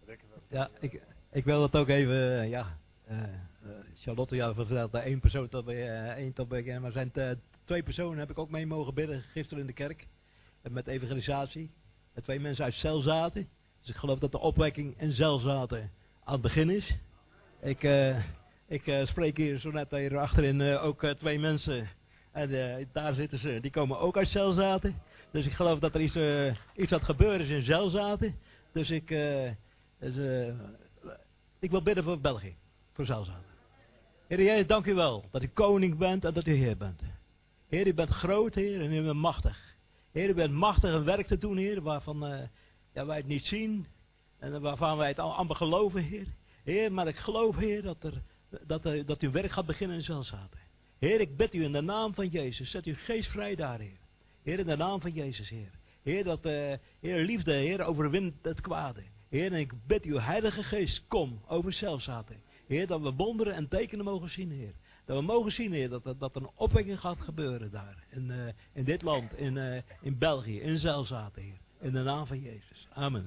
Ja, ik, ik wil dat ook even, uh, ja, uh, uh, Charlotte ja, vertelt dat één persoon tot bij, uh, één tot bij, maar zijn uh, twee personen heb ik ook mee mogen bidden gisteren in de kerk, met evangelisatie, met twee mensen uit Zelzaten. Dus ik geloof dat de opwekking in Zelzaten aan het begin is. Ik, uh, ik uh, spreek hier zo net hier achterin uh, ook uh, twee mensen, en uh, daar zitten ze, die komen ook uit Zelzaten. Dus ik geloof dat er iets, uh, iets aan het gebeuren is in Zelzaten. Dus ik... Uh, Dus, uh, ik wil bidden voor België, voor Zelzaten. Heer Jezus, dank u wel dat u koning bent en dat u Heer bent. Heer, u bent groot, Heer, en u bent machtig. Heer, u bent machtig een werk te doen, Heer, waarvan uh, ja, wij het niet zien en waarvan wij het amper geloven, Heer. Heer, maar ik geloof, Heer, dat, er, dat, er, dat uw werk gaat beginnen in Zelzaten. Heer, ik bid u in de naam van Jezus, zet uw geest vrij daar, Heer. Heer, in de naam van Jezus, Heer. Heer, dat uh, Heer, liefde, Heer, overwint het kwade. Heer, en ik bid uw heilige geest, kom over Zelzaten. Heer, dat we wonderen en tekenen mogen zien, Heer. Dat we mogen zien, Heer, dat, dat, dat er een opwekking gaat gebeuren daar. In, uh, in dit land, in, uh, in België, in Zelzaten, Heer. In de naam van Jezus. Amen.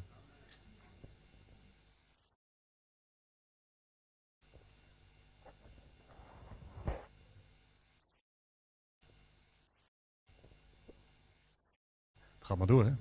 Ga maar door, hè.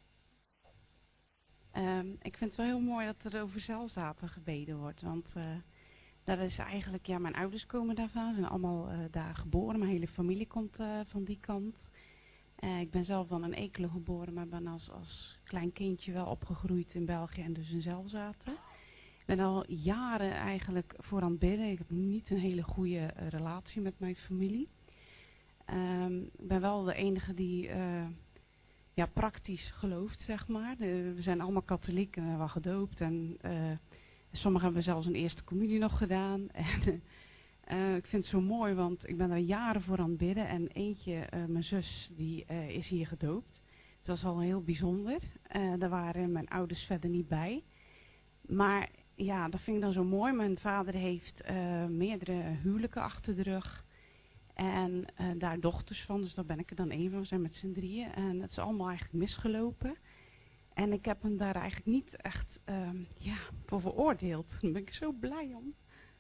Um, ik vind het wel heel mooi dat er over Zelzaten gebeden wordt. Want uh, dat is eigenlijk, ja, mijn ouders komen daarvan. Ze zijn allemaal uh, daar geboren. Mijn hele familie komt uh, van die kant. Uh, ik ben zelf dan in Ekelen geboren, maar ben als, als klein kindje wel opgegroeid in België en dus in Zelzaten. Ik ben al jaren eigenlijk voor aan het bidden. Ik heb niet een hele goede uh, relatie met mijn familie. Um, ik ben wel de enige die... Uh, Ja, praktisch gelooft, zeg maar. De, we zijn allemaal katholiek en we hebben gedoopt. En uh, sommigen hebben zelfs een eerste communie nog gedaan. En uh, ik vind het zo mooi, want ik ben er jaren voor aan het bidden. En eentje, uh, mijn zus, die uh, is hier gedoopt. Dus dat is al heel bijzonder. Uh, daar waren mijn ouders verder niet bij. Maar ja, dat vind ik dan zo mooi. Mijn vader heeft uh, meerdere huwelijken achter de rug. En uh, daar dochters van, dus daar ben ik er dan één van. We zijn met z'n drieën. En het is allemaal eigenlijk misgelopen. En ik heb hem daar eigenlijk niet echt um, ja, voor veroordeeld. Daar ben ik zo blij om.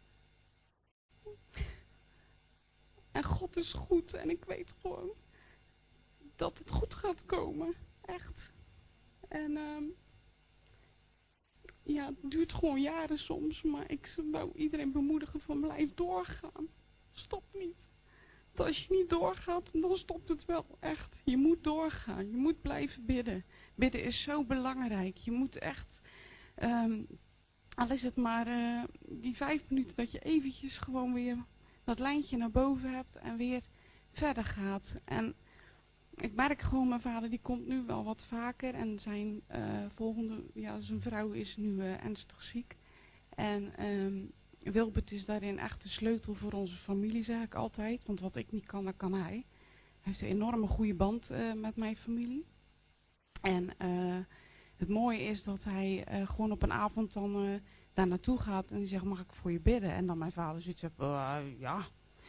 En God is goed. En ik weet gewoon dat het goed gaat komen. Echt. En um, ja, het duurt gewoon jaren soms. Maar ik wou iedereen bemoedigen van blijf doorgaan. Stop niet. Als je niet doorgaat, dan stopt het wel, echt. Je moet doorgaan, je moet blijven bidden. Bidden is zo belangrijk. Je moet echt, um, al is het maar uh, die vijf minuten dat je eventjes gewoon weer dat lijntje naar boven hebt en weer verder gaat. En ik merk gewoon, mijn vader die komt nu wel wat vaker en zijn uh, volgende, ja, zijn vrouw is nu uh, ernstig ziek. En... Um, Wilbert is daarin echt de sleutel voor onze familie, zeg ik altijd. Want wat ik niet kan, dat kan hij. Hij heeft een enorme goede band uh, met mijn familie. En uh, het mooie is dat hij uh, gewoon op een avond dan uh, daar naartoe gaat. En die zegt, mag ik voor je bidden? En dan mijn vader zoiets zegt, uh, ja.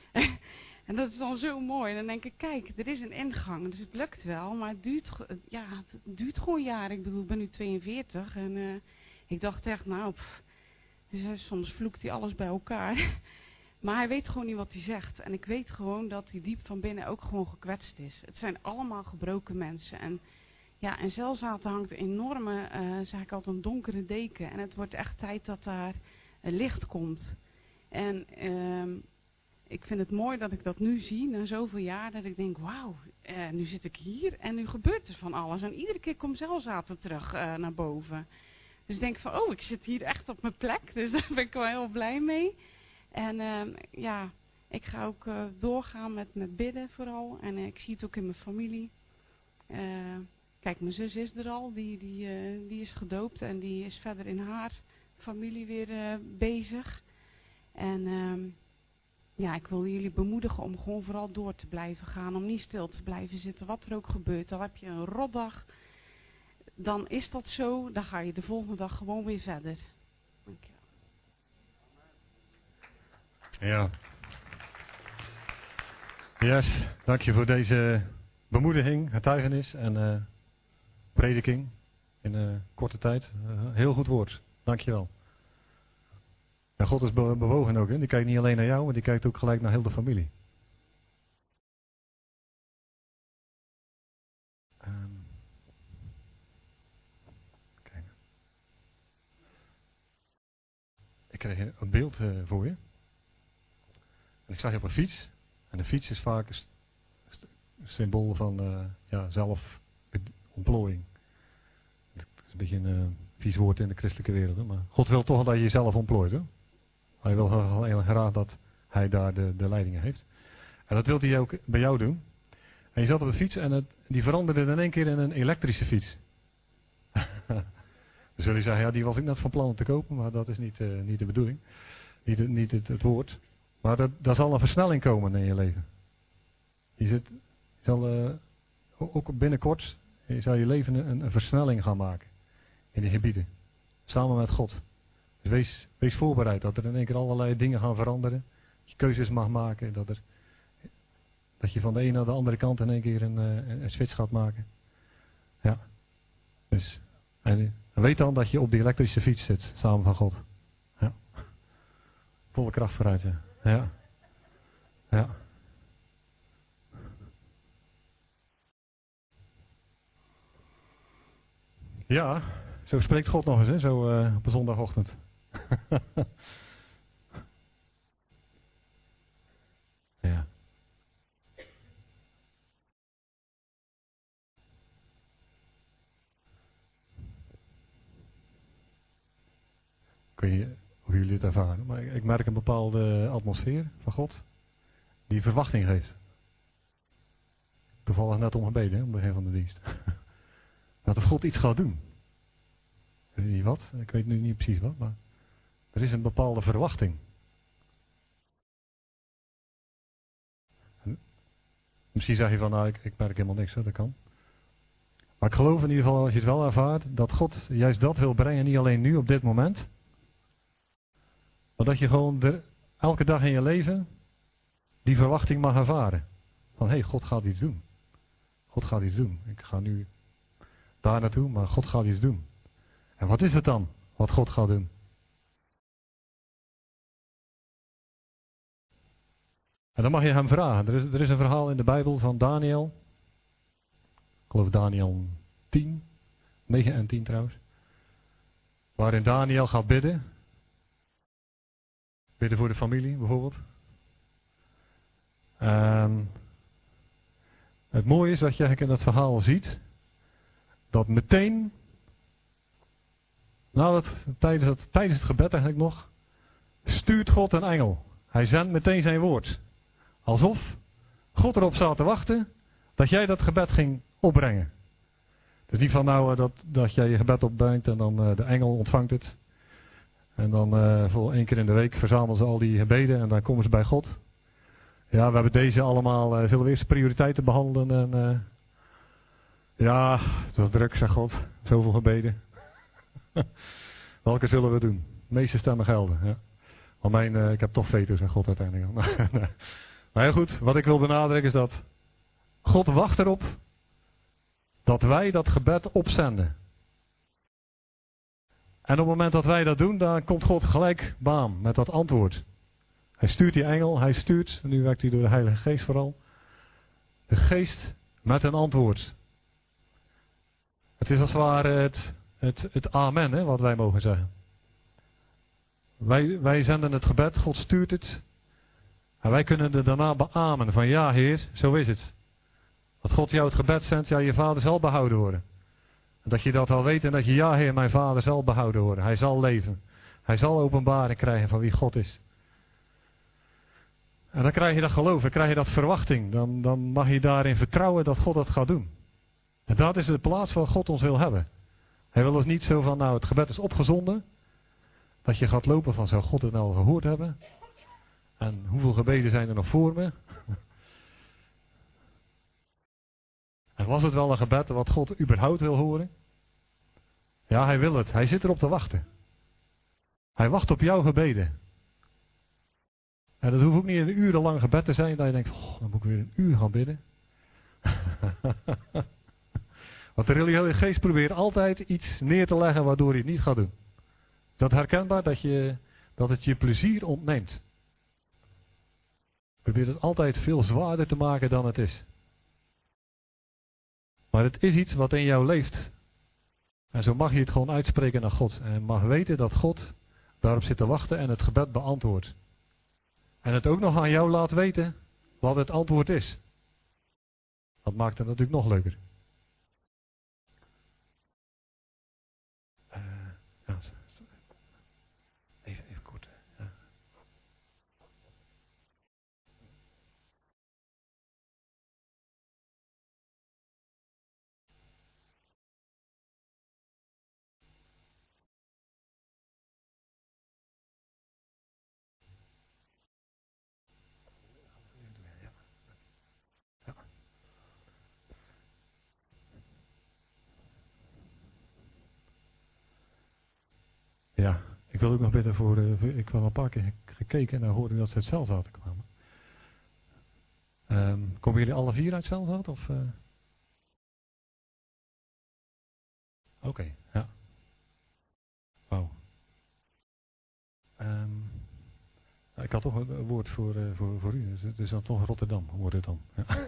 En dat is dan zo mooi. En dan denk ik, kijk, er is een ingang. Dus het lukt wel, maar het duurt, ja, het duurt gewoon jaren. Ik bedoel, ik ben nu tweeënveertig. En uh, ik dacht echt, nou... Pff, dus soms vloekt hij alles bij elkaar. Maar hij weet gewoon niet wat hij zegt. En ik weet gewoon dat hij diep van binnen ook gewoon gekwetst is. Het zijn allemaal gebroken mensen. En ja, in Zelzaten hangt een enorme, uh, zeg ik altijd, een donkere deken. En het wordt echt tijd dat daar een licht komt. En uh, ik vind het mooi dat ik dat nu zie, na zoveel jaar. Dat ik denk, wauw, uh, nu zit ik hier en nu gebeurt er van alles. En iedere keer komt Zelzaten terug uh, naar boven. Dus ik denk van, oh, ik zit hier echt op mijn plek. Dus daar ben ik wel heel blij mee. En uh, ja, ik ga ook uh, doorgaan met, met bidden vooral. En uh, ik zie het ook in mijn familie. Uh, kijk, mijn zus is er al. Die, die, uh, die is gedoopt. En die is verder in haar familie weer uh, bezig. En uh, ja, ik wil jullie bemoedigen om gewoon vooral door te blijven gaan. Om niet stil te blijven zitten. Wat er ook gebeurt. Al heb je een rotdag... Dan is dat zo, dan ga je de volgende dag gewoon weer verder. Dankjewel. Ja. Yes, dank je voor deze bemoediging, getuigenis en uh, prediking in uh, korte tijd. Uh, heel goed woord, dank je wel. En God is be- bewogen ook, hè? Die kijkt niet alleen naar jou, maar die kijkt ook gelijk naar heel de familie. Um, kijk. Ik kreeg een beeld uh, voor je. En ik zag je op een fiets. En de fiets is vaak een, st- st- een symbool van uh, ja, zelfontplooiing. Dat is een beetje een uh, vies woord in de christelijke wereld. Hè? Maar God wil toch dat je jezelf ontplooit. Hè? Hij wil heel graag dat hij daar de, de leidingen heeft. En dat wil hij ook bij jou doen. En je zat op een fiets en het, die veranderde in één keer in een elektrische fiets. Dan zul je zeggen, ja, die was ik net van plan om te kopen, maar dat is niet, uh, niet de bedoeling. Niet, niet het, het woord. Maar dat, daar zal een versnelling komen in je leven. Je, zit, je zal uh, ook binnenkort, je zal je leven een, een versnelling gaan maken. In die gebieden. Samen met God. Dus wees, wees voorbereid dat er in één keer allerlei dingen gaan veranderen. Dat je keuzes mag maken. Dat, er, dat je van de ene naar de andere kant in één keer een, een, een switch gaat maken. Ja. Dus, en, en weet dan dat je op die elektrische fiets zit. Samen van God. Ja. Volle kracht vooruit. Ja. Ja. Ja. Ja, zo spreekt God nog eens, hè? Zo uh, op een zondagochtend. Ja. Ik weet niet hoe jullie het ervaren, maar ik merk een bepaalde atmosfeer van God die verwachting geeft. Toevallig net om gebeden, hè, om het begin van de dienst. Dat God iets gaat doen. Ik weet niet wat, ik weet nu niet precies wat, maar er is een bepaalde verwachting. En misschien zeg je van, nou, ik, ik merk helemaal niks, hè, dat kan. Maar ik geloof in ieder geval, als je het wel ervaart, dat God juist dat wil brengen, niet alleen nu, op dit moment. Maar dat je gewoon de, elke dag in je leven die verwachting mag ervaren. Van, hé, hey, God gaat iets doen. God gaat iets doen. Ik ga nu daar naartoe, maar God gaat iets doen. En wat is het dan, wat God gaat doen? En dan mag je hem vragen. Er is, er is een verhaal in de Bijbel van Daniel. Ik geloof Daniel tien. negen en tien trouwens. Waarin Daniel gaat bidden. Bidden voor de familie bijvoorbeeld. En het mooie is dat je eigenlijk in dat verhaal ziet. Dat meteen. Nou, dat, tijdens, het, tijdens het gebed eigenlijk nog. Stuurt God een engel. Hij zendt meteen zijn woord. Alsof God erop zat te wachten. Dat jij dat gebed ging opbrengen. Dus niet van nou dat, dat jij je gebed opbrengt en dan uh, de engel ontvangt het. En dan uh, voor één keer in de week verzamelen ze al die gebeden en dan komen ze bij God. Ja, we hebben deze allemaal, uh, zullen we eerst prioriteiten behandelen en uh, ja, dat is druk, zegt God. Zoveel gebeden. Welke zullen we doen? De meeste stemmen gelden. Ja. Maar mijn, uh, ik heb toch veto, zegt God uiteindelijk. Maar heel goed, wat ik wil benadrukken is dat God wacht erop dat wij dat gebed opzenden. En op het moment dat wij dat doen, dan komt God gelijk bam met dat antwoord. Hij stuurt die engel, hij stuurt, nu werkt hij door de Heilige Geest vooral, de Geest met een antwoord. Het is als het ware het, het, het amen, hè, wat wij mogen zeggen. Wij, wij zenden het gebed, God stuurt het. En wij kunnen er daarna beamen van ja Heer, zo is het. Dat God jou het gebed zendt, ja je vader zal behouden worden. En dat je dat al weet en dat je ja Heer, mijn vader zal behouden worden. Hij zal leven. Hij zal openbaring krijgen van wie God is. En dan krijg je dat geloof, dan krijg je dat verwachting. Dan, dan mag je daarin vertrouwen dat God dat gaat doen. En dat is de plaats waar God ons wil hebben. Hij wil ons niet zo van, nou het gebed is opgezonden. Dat je gaat lopen van, zou God het nou al gehoord hebben? En hoeveel gebeden zijn er nog voor me? En was het wel een gebed wat God überhaupt wil horen? Ja, hij wil het. Hij zit erop te wachten. Hij wacht op jouw gebeden. En dat hoeft ook niet een urenlang gebed te zijn, dat je denkt, oh, dan moet ik weer een uur gaan bidden. Want de religieuze geest probeert altijd iets neer te leggen waardoor hij het niet gaat doen. Is dat herkenbaar? Dat je dat het je plezier ontneemt. Probeer het altijd veel zwaarder te maken dan het is. Maar het is iets wat in jou leeft. En zo mag je het gewoon uitspreken naar God. En mag weten dat God daarop zit te wachten en het gebed beantwoordt. En het ook nog aan jou laat weten wat het antwoord is. Dat maakt het natuurlijk nog leuker. Uh, ja, even, even kort. Ja. Ja, ik wil ook nog bidden voor, uh, ik heb al een paar keer gekeken en dan hoorde ik dat ze uit Zelzate kwamen. Um, komen jullie alle vier uit Zelzate? Of? Uh... Oké, okay, ja. Wauw. Um, ik had toch een woord voor, uh, voor, voor u, dus het is dan toch Rotterdam, wordt het dan. Ja.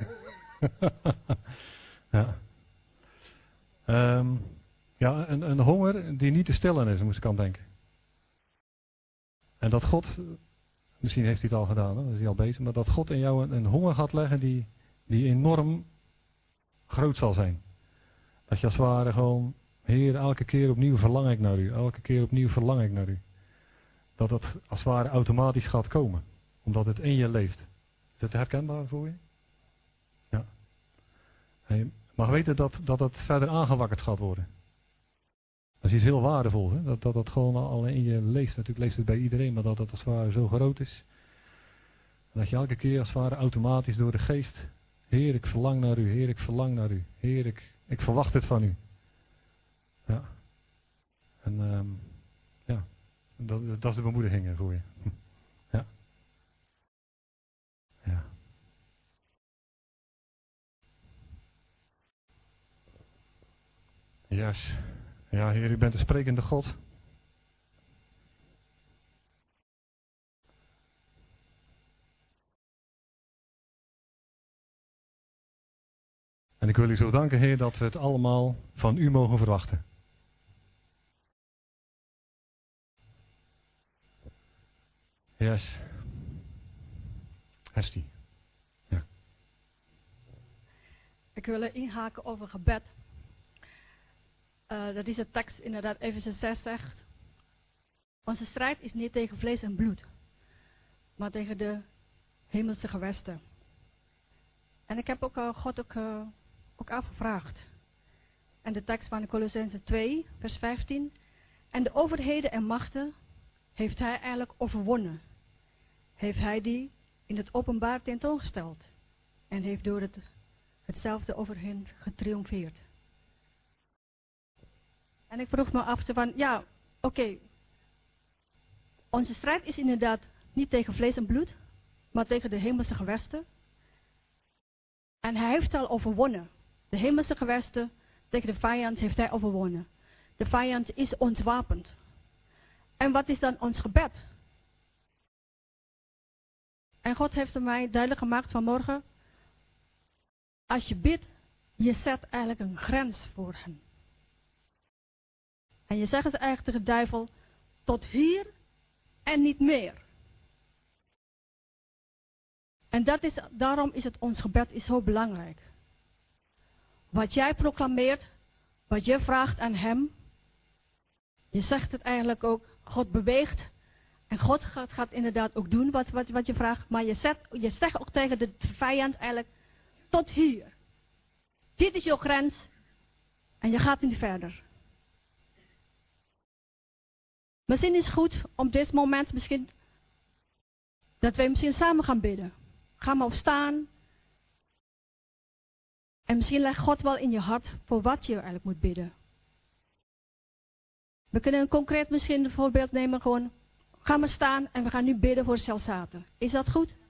Ja. Um, Ja, een, een honger die niet te stillen is, moest ik aan denken. En dat God, misschien heeft hij het al gedaan, hè? Dat is hij al bezig, maar dat God in jou een, een honger gaat leggen die, die enorm groot zal zijn. Dat je als het ware gewoon, Heer, elke keer opnieuw verlang ik naar u, elke keer opnieuw verlang ik naar u. Dat dat als het ware automatisch gaat komen, omdat het in je leeft. Is het herkenbaar voor je? Ja. En je mag weten dat, dat het verder aangewakkerd gaat worden. Dat is iets heel waardevol, hè? Dat, dat dat gewoon al in je leeft. Natuurlijk leeft het bij iedereen, maar dat het als het ware zo groot is. Dat je elke keer als het ware automatisch door de geest, Heer, ik verlang naar u, Heer, ik verlang naar u, Heer, ik, ik verwacht het van u. Ja. En um, ja, dat, dat is de bemoediging voor je. Ja. Ja. Yes. Ja, Heer, u bent de sprekende God. En ik wil u zo danken, Heer, dat we het allemaal van u mogen verwachten. Yes. Hestie. Ja. Ik wil inhaken over gebed. Uh, dat is de tekst inderdaad, Efeze zes zegt. Onze strijd is niet tegen vlees en bloed, maar tegen de hemelse gewesten. En ik heb ook uh, God ook, uh, ook afgevraagd. En de tekst van Kolossenzen twee, vers vijftien. En de overheden en machten heeft hij eigenlijk overwonnen. Heeft hij die in het openbaar tentoongesteld. En heeft door het, hetzelfde over hen getriomfeerd. En ik vroeg me af van, ja, oké. Okay, onze strijd is inderdaad niet tegen vlees en bloed, maar tegen de hemelse gewesten. En hij heeft al overwonnen. De hemelse gewesten tegen de vijand heeft hij overwonnen. De vijand is ontwapend. En wat is dan ons gebed? En God heeft mij duidelijk gemaakt vanmorgen. Als je bidt, je zet eigenlijk een grens voor hem. En je zegt het eigenlijk tegen de duivel, tot hier en niet meer. En dat is, daarom is het ons gebed is zo belangrijk. Wat jij proclameert, wat je vraagt aan hem, je zegt het eigenlijk ook, God beweegt. En God gaat, gaat inderdaad ook doen wat, wat, wat je vraagt. Maar je, zet, je zegt ook tegen de vijand eigenlijk, tot hier. Dit is jouw grens. En je gaat niet verder. Misschien is het goed om dit moment misschien, dat wij misschien samen gaan bidden. Ga maar opstaan. En misschien legt God wel in je hart voor wat je eigenlijk moet bidden. We kunnen een concreet misschien een voorbeeld nemen, gewoon, ga maar staan en we gaan nu bidden voor Zelzate. Is dat goed?